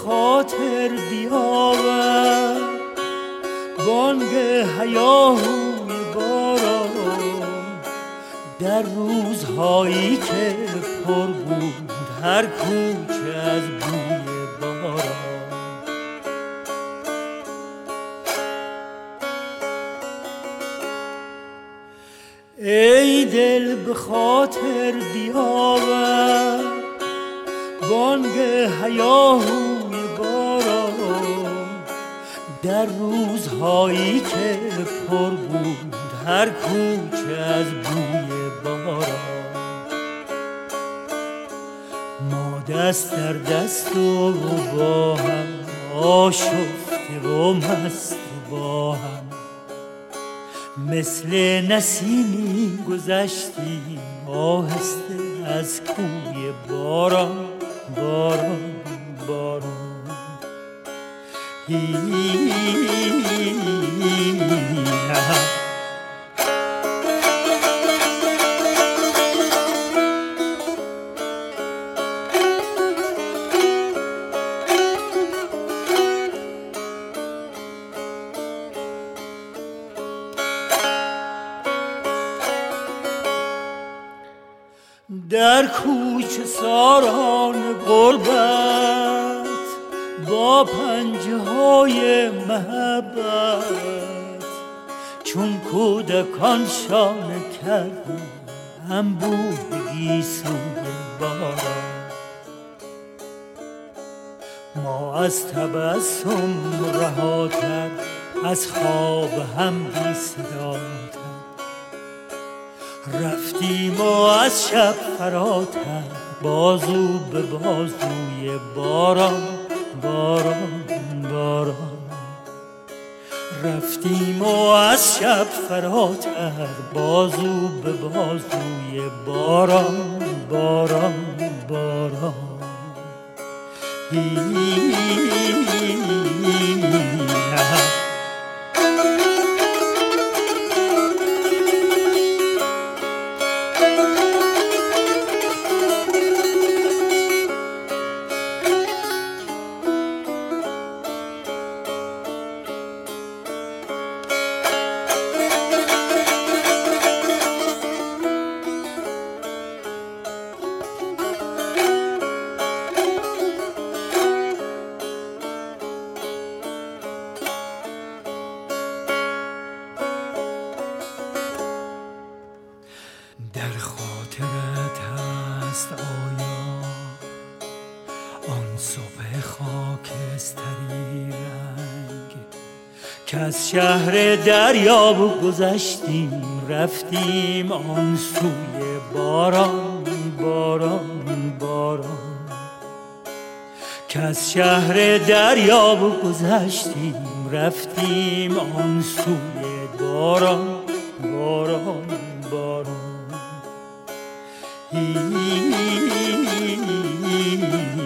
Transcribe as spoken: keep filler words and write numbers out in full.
خاطر بیاور بانگ هیاهوی باران در روزهایی که پر بود هر کوچه از بوی باران. ای دل به خاطر بیاور بانگ هیاهوی باران در روزهایی که پر بود هر کوچه از بوی باران. ما دست در دست و با هم آشفته و مست و با هم مثل نسیمی گذشتیم آهسته از کوی باران باران باران. هی در کوچه ساران غربت با پنجه های محبت چون کودکان شانه کردیم انبوهگی سوی باران. ما از تبسم رهاتر از خواب هم بی صداتر رفتیم و از شب فراتر بازو به بازوی باران باران باران. رفتیم و از شب فراتر بازو به بازوی باران باران باران. هی در خاطرت هست آیا آن صبح خاکستری رنگ که از شهر دریا گذشتیم رفتیم آن سوی باران باران باران. که از شهر دریا گذشتیم رفتیم آن سوی باران باران باران. هی